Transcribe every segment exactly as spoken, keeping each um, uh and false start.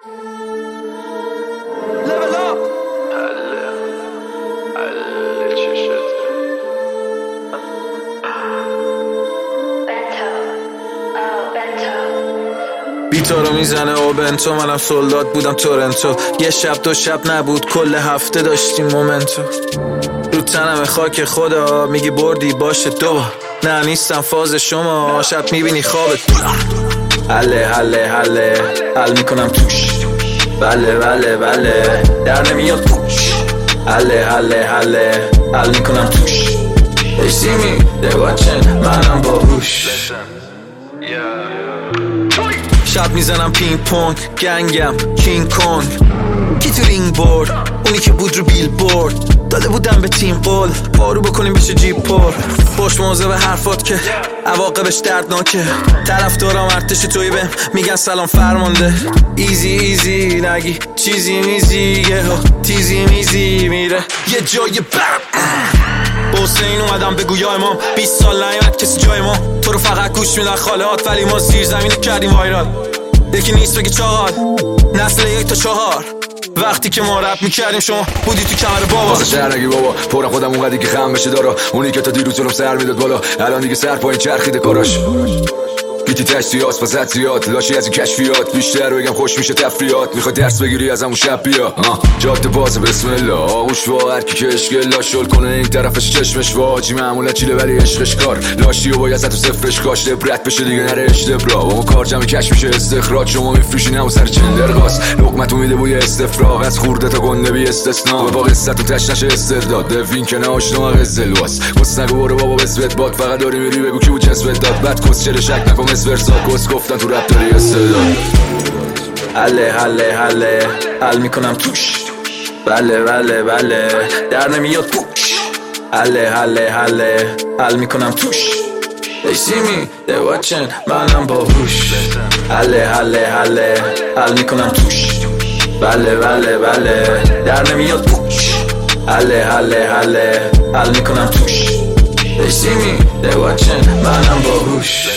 بیتا رو میزنه و بنتو، منم سولداد بودم تورنتو. یه شب دو شب نبود، کل هفته داشتیم مومنتو. رو تنم خاک خدا، میگی بردی باشه دو. نه نیستم فاز شما، شب میبینی خوابت. حله حله حله حل میکنم توش. بله بله بله در نمیاد پوش. حله حله حله حل میکنم توش. They see me, they watching، منم باهوش. شب میزنم پینگ پونگ، گنگم کینگ کونگ. کی تو رینگ برد؟ اونی که بود رو بیل برد. داده بودم به تیم قول، بارو بکنیم بشه جیب پر. باش موضوع به حرفات که عواقبش دردناکه. طرف دارم ارتش توی بهم میگن سلام فرمانده. ایزی ایزی نگی چیزی میزی، یه ها تیزی میزی میره یه جای بم. با حسین اومدم بگو یا امام، بیست سال نیامد کسی جای ما. تو رو فقط گوش میدن خالهات، ولی ما زیر زمین کردیم وایرال. یکی نیست بگی چهار، نسل یک تا چهار. وقتی که ما رپ میکردیم شما بودی تو کمر بابا. واسه شهر نگی بابا، پورم خودم اونقدی که خم بشه دارا. اونی که تا دیروز جلوم سر میداد بالا، الان دیگه سر پایین چرخیده کاراش. گیتی تشتیات واسه زیاد، لاشی از این کشفیات. بیشتر بگم خوش میشه تفریات. میخوای درس بگیری از همون شب بیا. جاده باز بسم الله، آغوش وا هر کی که اشکل لاشل کنه این طرفش چشمش واجی. معمولا چیله ولی عشقش کار، لاشی و باید تو صفرش کاش. لبرت بشه دیگه نره اشتبرا. اون کار جمع کش میشه استخراج. شما میفروشین همون سر چندر قاس. لقمتون میده بوی استفراغ، از خورده تا گنده بی استثنا. با قصت و تش نشه استرداد، دفین که نه آشنا قزلواس. کس نگو برو بابا بسوت باد، فقط داری میری بگو کی بود جسوت داد. بعد کس چله شک نکن ورسا، کس گفتن تو رپ داری استعداد. حله حله حله حل میکنم توش. بله بله بله در نمیاد پوش. حله حله حله حل میکنم توش. They see me, they watching، منم باهوش. حله حله حله حل میکنم توش. بله بله بله در نمیاد پوش. حله حله حله حل میکنم توش. They see me, they watching، منم باهوش.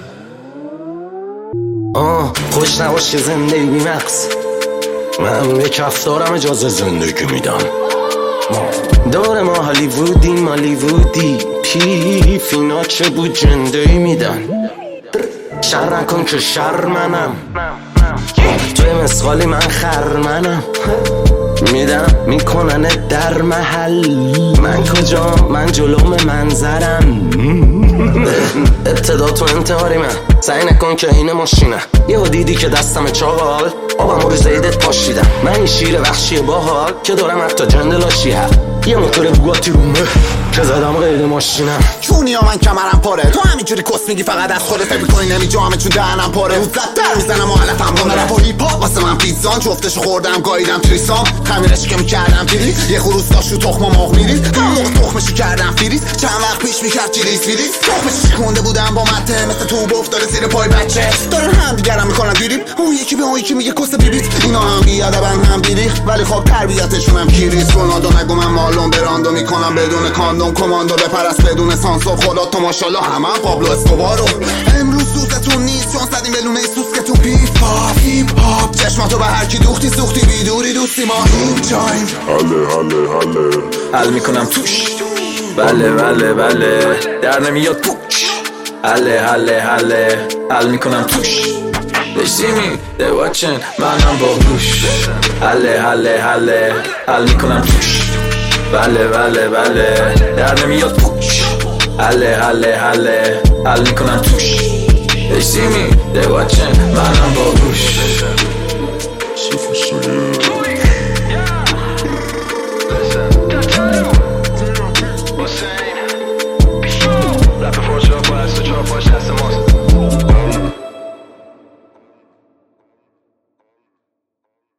آه خوش نباش که زندگی بی مقص. من به کفتارم اجازه زندگی میدم. دور ما هالیوودیم هالیوودی، پیف اینا چه بود جندهی میدن. شر نکن که شر منم، توی مسخالی من خرمنم. میدم میکنن در محل، من کجا من جلوم منظرم. ابتدا تو انتحاری من، سعی نکن که این ماشینه. یه دیدی که دستم چاقال، آبم رو زیدت پاشیدم. من این شیر وحشی باحال که دارم حتی جندلاشی هر. یه موتور بوگاتی رومه که زدم قید ماشینم. چونی ها من کمرم پاره، تو همینجوری کس میگی فقط از خودت فکر میکنی نمیجا همه چون دهنم پاره. روز زد در روزنم و حالتم با رپ و هیپ هاپ. واسه من پیزان جفتشو خوردم گاییدم تریسام. خمیرش که میکردم پیریز، یه خروس داشت رو تخم مرغ میریز. هم موقع تخمشو کردم فریز، چند وقت پیش میکرد چیلیز فریز. تخمش شکونده بودم با مته، مثل توپ افتاده زیر پای بچه. دارن هم دیگرم میکنن دیریب، اون یکی به اون یکی میگه کس بیبیت. اینا هم بیادبن هم بیریخ، ولی خب تربیتشون هم کیریز. رونالدو نگو من مالون براندو میکنم بدون کاندوم. کماندو بپرست بدون سانسور، خدا تو ماشاءالله همه هم پابلو اسکوبارو. امروز سوزتون نیست چون زدیم به لونه سوسکتون. پیپ هاپ هیپ هاپ، چشماتو به هر کی دوختی سوختی. بیدوری دوستی ما این جایم. حله حله حله حل میکنم توش. بله بله بله در نمیاد پوش. حله حله حله حل میکنم توش. They see me, they watching، منم باهوش. حله حله حله حل میکنم توش. بله بله بله در نمیاد پوش. حله حله حله حل میکنم توش. They see me, they watching، منم باهوش.